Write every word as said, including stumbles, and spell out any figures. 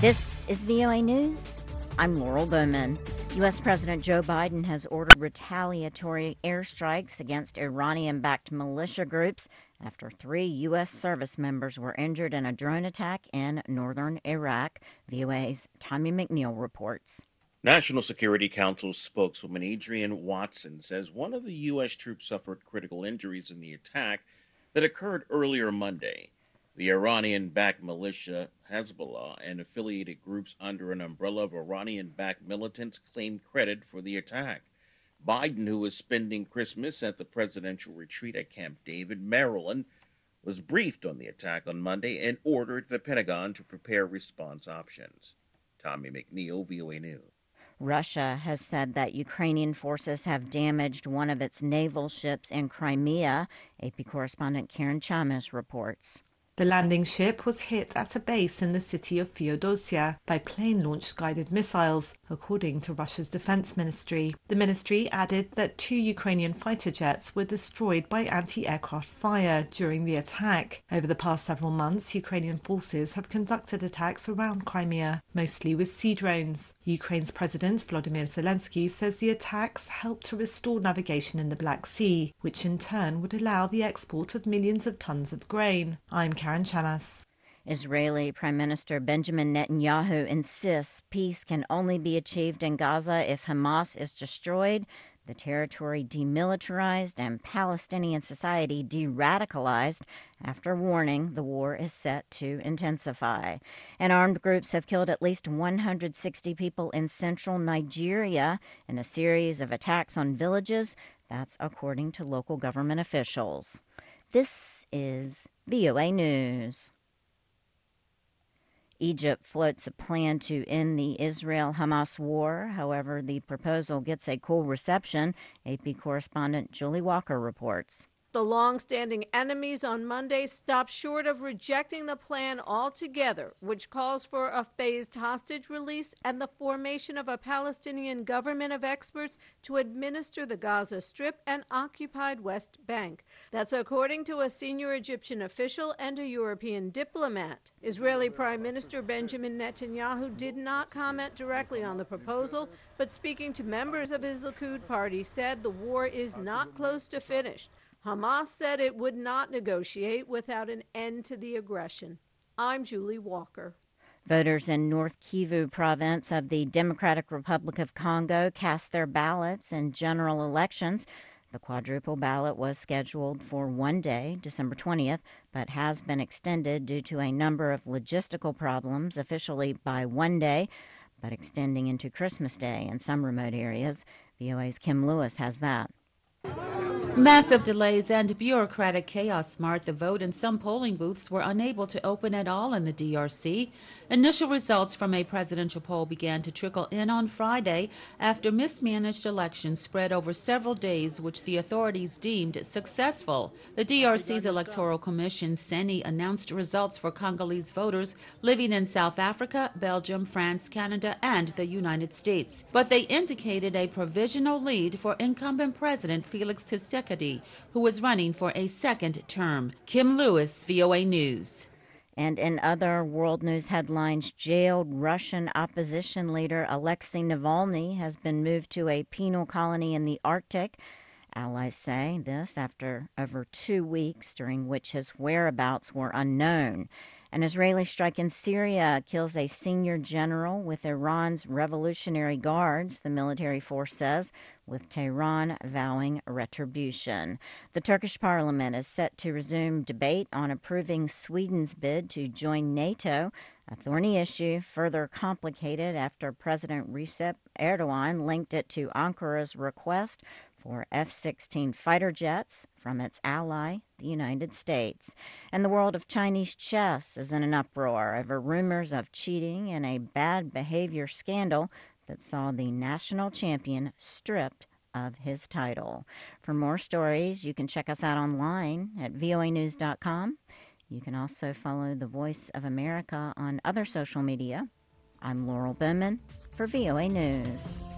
This is V O A News. I'm Laurel Bowman. U S. President Joe Biden has ordered retaliatory airstrikes against Iranian-backed militia groups after three U S service members were injured in a drone attack in northern Iraq. V O A's Tommy McNeil reports. National Security Council spokeswoman Adrienne Watson says one of the U S troops suffered critical injuries in the attack that occurred earlier Monday. The Iranian-backed militia Hezbollah and affiliated groups under an umbrella of Iranian-backed militants claimed credit for the attack. Biden, who was spending Christmas at the presidential retreat at Camp David, Maryland, was briefed on the attack on Monday and ordered the Pentagon to prepare response options. Tommy McNeil, V O A News. Russia has said that Ukrainian forces have damaged one of its naval ships in Crimea. A P correspondent Karen Chamis reports. The landing ship was hit at a base in the city of Feodosia by plane-launched guided missiles, according to Russia's defense ministry. The ministry added that two Ukrainian fighter jets were destroyed by anti-aircraft fire during the attack. Over the past several months, Ukrainian forces have conducted attacks around Crimea, mostly with sea drones. Ukraine's President Volodymyr Zelensky says the attacks helped to restore navigation in the Black Sea, which in turn would allow the export of millions of tons of grain. I'm Karen Chamas. Israeli Prime Minister Benjamin Netanyahu insists peace can only be achieved in Gaza if Hamas is destroyed, the territory demilitarized, and Palestinian society de-radicalized after warning the war is set to intensify. And armed groups have killed at least one hundred sixty people in central Nigeria in a series of attacks on villages. That's according to local government officials. This is V O A News. Egypt floats a plan to end the Israel-Hamas war. However, the proposal gets a cool reception. A P correspondent Julie Walker reports. The long-standing enemies on Monday stopped short of rejecting the plan altogether, which calls for a phased hostage release and the formation of a Palestinian government of experts to administer the Gaza Strip and occupied West Bank. That's according to a senior Egyptian official and a European diplomat. Israeli Prime Minister Benjamin Netanyahu did not comment directly on the proposal, but speaking to members of his Likud party said the war is not close to finished. Hamas said it would not negotiate without an end to the aggression. I'm Julie Walker. Voters in North Kivu province of the Democratic Republic of Congo cast their ballots in general elections. The quadruple ballot was scheduled for one day, December twentieth, but has been extended due to a number of logistical problems, officially by one day, but extending into Christmas Day in some remote areas. V O A's Kim Lewis has that. Massive delays and bureaucratic chaos marred the vote, and some polling booths were unable to open at all in the D R C. Initial results from a presidential poll began to trickle in on Friday after mismanaged elections spread over several days, which the authorities deemed successful. The D R C's Electoral Commission, CENI, announced results for Congolese voters living in South Africa, Belgium, France, Canada, and the United States. But they indicated a provisional lead for incumbent President Felix Tshisekedi, who is running for a second term. Kim Lewis, V O A News. And in other world news headlines, jailed Russian opposition leader Alexei Navalny has been moved to a penal colony in the Arctic. Allies say this after over two weeks during which his whereabouts were unknown. An Israeli strike in Syria kills a senior general with Iran's Revolutionary Guards, the military force says, with Tehran vowing retribution. The Turkish parliament is set to resume debate on approving Sweden's bid to join NATO, a thorny issue further complicated after President Recep Erdogan linked it to Ankara's request for F sixteen fighter jets from its ally, the United States. And the world of Chinese chess is in an uproar over rumors of cheating in a bad behavior scandal that saw the national champion stripped of his title. For more stories, you can check us out online at V O A news dot com. You can also follow The Voice of America on other social media. I'm Laurel Bowman for V O A News.